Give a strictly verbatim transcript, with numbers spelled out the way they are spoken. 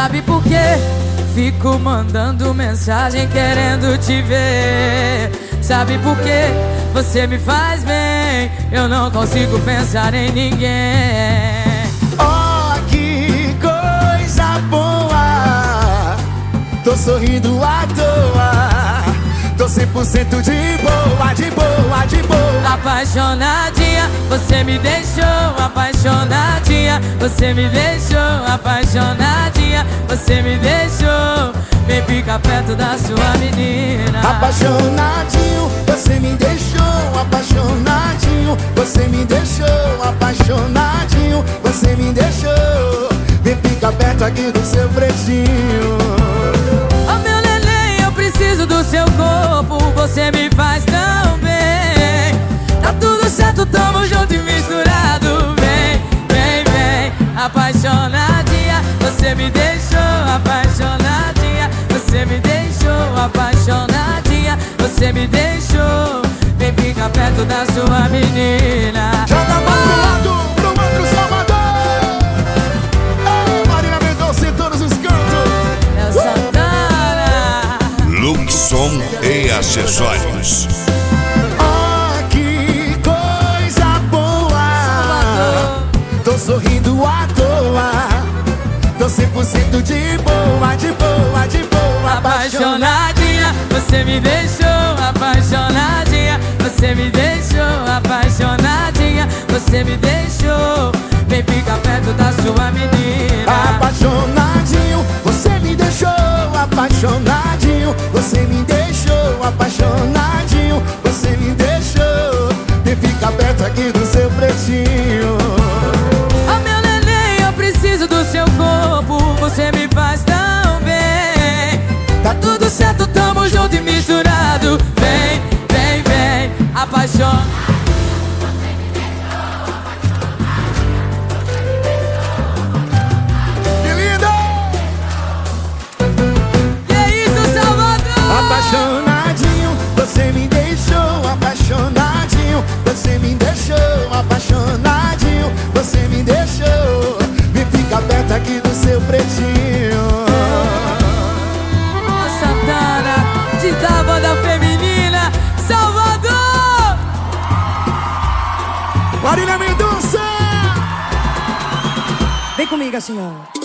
Sabe por quê? Fico mandando mensagem querendo te ver. Sabe por quê? Você me faz bem, eu não consigo pensar em ninguém. Oh, que coisa boa, tô sorrindo à toa, tô cem por cento de boa, de boa, de boa. Apaixonadinha, você me deixou. Apaixonadinha, você me deixou. Apaixonadinha, você me deixou. Vem ficar perto da sua menina. Apaixonadinho, você me deixou. Apaixonadinho, você me deixou. Apaixonadinho, você me deixou. Vem ficar perto aqui do seu pretinho. Oh, meu neném, eu preciso do seu corpo. Você me faz tão bem. Tá tudo certo, tamo junto e misturado. Vem, vem, vem. Apaixonadinha, você me deixou. Apaixonadinha, você me deixou. Apaixonadinha, você me deixou. Vem ficar perto da sua menina. Joga a mão pro lado, pro outro Salvador. Ei, Marina Mendonça em todos os cantos. É Santana. Luxon e acessórios. Oh, que coisa boa, tô sorrindo à toa, tô cem por cento de boa, de boa, de boa. Apaixonadinha, você me deixou. Apaixonadinha, você me deixou. Apaixonadinha, você me deixou. Vem ficar perto da sua menina. Apaixonadinho, você me deixou. Apaixonadinho, você me deixou. Apaixonadinho, você me deixou. Vem ficar perto aqui do seu pretinho. Oh, meu neném, eu preciso do seu corpo. Você me faz tão bem. Tá tudo certo, tamo junto e misturado. Vem, vem, vem. Apaixona. Que lindo! Que isso, Salvador? Apaixonadinho, você me deixou. Apaixonadinho, você me deixou. Apaixonadinho, você me deixou. Vem ficar perto aqui do seu pretinho. Ô, Santana, de da banda feminina, Salvador! Marina Mendonça! Vem comigo assim, ó.